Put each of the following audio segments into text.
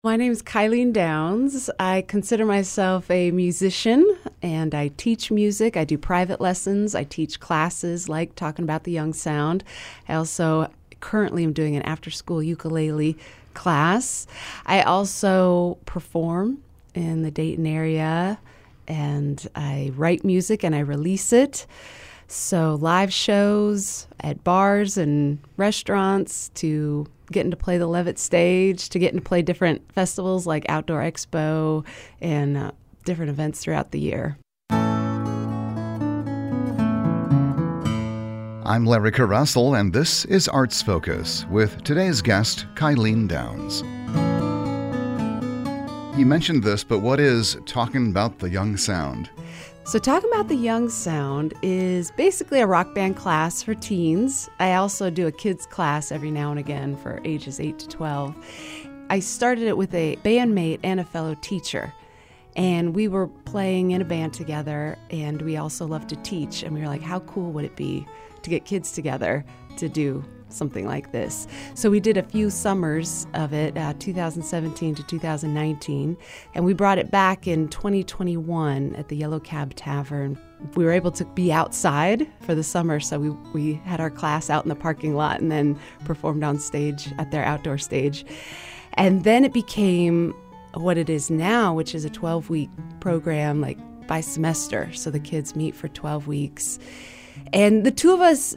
My name is Kylene Downs. I consider myself a musician, and I teach music. I do private lessons. I teach classes like Talking About the Young Sound. I also currently am doing an after-school ukulele class. I also perform in the Dayton area, and I write music and I release it. So live shows at bars and restaurants, to getting to play the Levitt stage, to getting to play different festivals like Outdoor Expo and different events throughout the year. I'm Larry Russell, and this is Arts Focus with today's guest, Kylene Downs. You mentioned this, but what is Talking About the Young Sound? So Talking About the Young Sound is basically a rock band class for teens. I also do a kids class every now and again for ages 8 to 12. I started it with a bandmate and a fellow teacher, and we were playing in a band together, and we also love to teach, and we were like, how cool would it be to get kids together to do something like this? So we did a few summers of it, 2017 to 2019, and we brought it back in 2021 at the Yellow Cab Tavern. We were able to be outside for the summer, so we had our class out in the parking lot and then performed on stage at their outdoor stage. And then it became what it is now, which is a 12-week program, like by semester. So the kids meet for 12 weeks. And the two of us,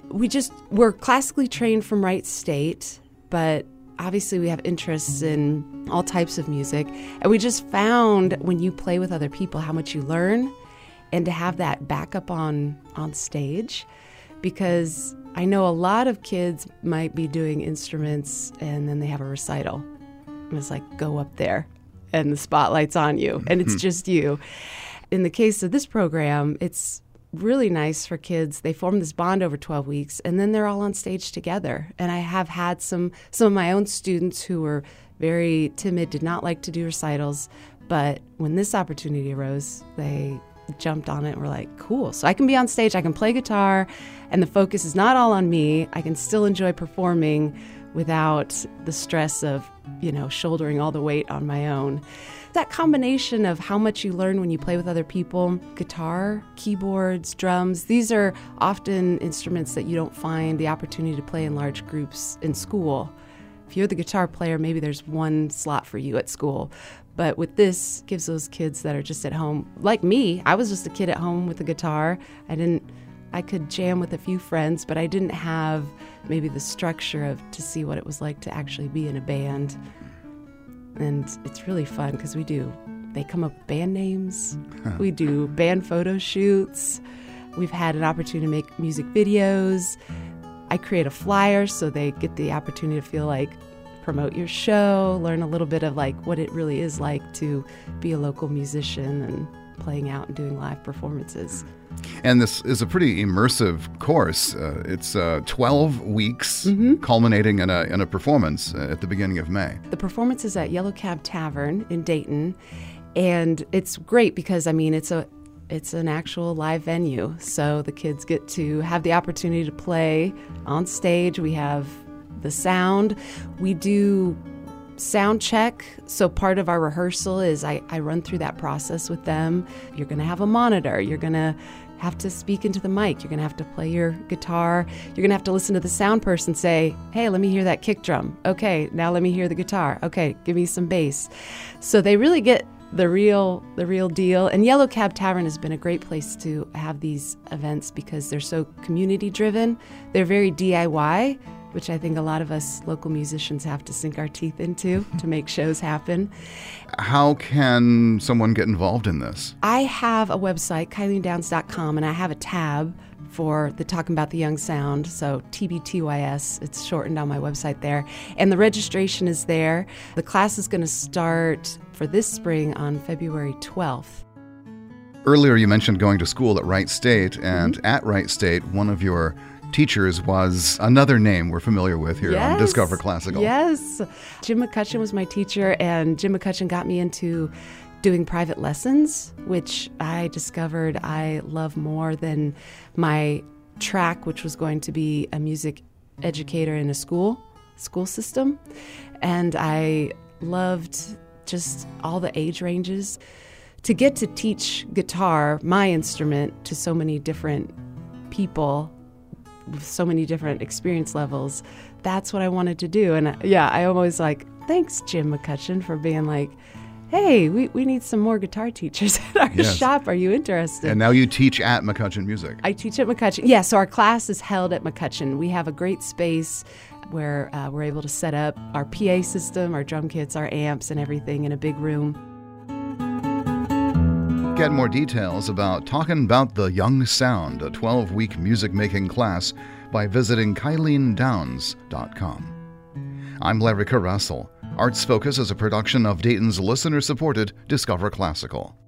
we're classically trained from Wright State, but obviously we have interests in all types of music. And we just found when you play with other people how much you learn, and to have that backup on stage, because I know a lot of kids might be doing instruments and then they have a recital. And it's like, go up there and the spotlight's on you and it's just you. In the case of this program, it's really nice for kids. They form this bond over 12 weeks, and then they're all on stage together. And I have had some of my own students who were very timid, did not like to do recitals, but when this opportunity arose, they jumped on it and were like, cool. So I can be on stage, I can play guitar, and the focus is not all on me. I can still enjoy performing without the stress of, shouldering all the weight on my own. That combination of how much you learn when you play with other people, guitar, keyboards, drums, these are often instruments that you don't find the opportunity to play in large groups in school. If you're the guitar player, maybe there's one slot for you at school. But with this, gives those kids that are just at home, like me, I was just a kid at home with a guitar. I could jam with a few friends, but I didn't have maybe the structure to see what it was like to actually be in a band. And it's really fun because they come up with band names. We do band photo shoots. We've had an opportunity to make music videos. I create a flyer so they get the opportunity to feel like promote your show, learn a little bit of like what it really is like to be a local musician and playing out and doing live performances. And this is a pretty immersive course. It's 12 weeks, culminating in a performance at the beginning of May. The performance is at Yellow Cab Tavern in Dayton, and it's great because, it's an actual live venue. So the kids get to have the opportunity to play on stage. We have the sound. We do sound check. So part of our rehearsal is I run through that process with them. You're going to have a monitor. You're going to have to speak into the mic. You're going to have to play your guitar. You're going to have to listen to the sound person say, hey, let me hear that kick drum. Okay, now let me hear the guitar. Okay, give me some bass. So they really get the real deal. And Yellow Cab Tavern has been a great place to have these events because they're so community driven. They're very DIY, which I think a lot of us local musicians have to sink our teeth into to make shows happen. How can someone get involved in this? I have a website, KyleneDowns.com, and I have a tab for the Talking About the Young Sound, so TBTYS. It's shortened on my website there. And the registration is there. The class is going to start for this spring on February 12th. Earlier you mentioned going to school at Wright State, and at Wright State, one of your teachers was another name we're familiar with here on Discover Classical. Yes. Jim McCutcheon was my teacher, and Jim McCutcheon got me into doing private lessons, which I discovered I love more than my track, which was going to be a music educator in a school system. And I loved just all the age ranges. To get to teach guitar, my instrument, to so many different people with so many different experience levels, that's what I wanted to do. And I always thanks, Jim McCutcheon, for being like, hey, we need some more guitar teachers at our shop. Are you interested? And now you teach at McCutcheon Music. I teach at McCutcheon. Yeah, so our class is held at McCutcheon. We have a great space where we're able to set up our PA system, our drum kits, our amps, and everything in a big room. Get more details about Talking About the Young Sound, a 12-week music-making class, by visiting KyleenDowns.com. I'm Larry Caressel. Arts Focus is a production of Dayton's listener-supported Discover Classical.